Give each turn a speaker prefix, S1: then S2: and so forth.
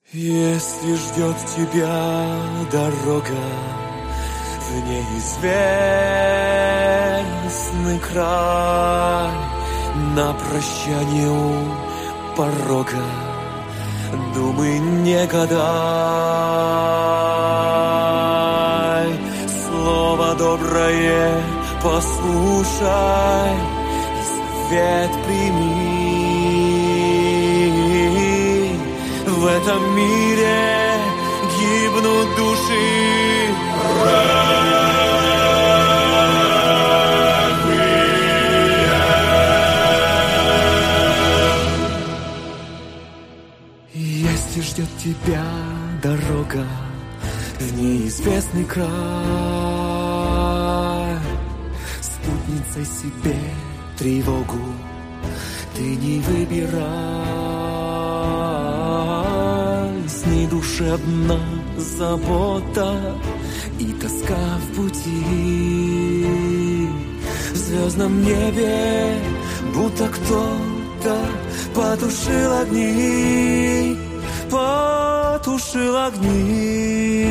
S1: Если ждет тебя дорога в неизвестный край, на прощание у порога думай, не гадай, слово доброе послушай и совет прими. В этом мире гибнут души. Если ждет тебя дорога в неизвестный край, спутницей себе тревогу ты не выбирай. С ней душевна забота и тоска в пути. В звездном небе будто кто-то потушил огни, потушил огни.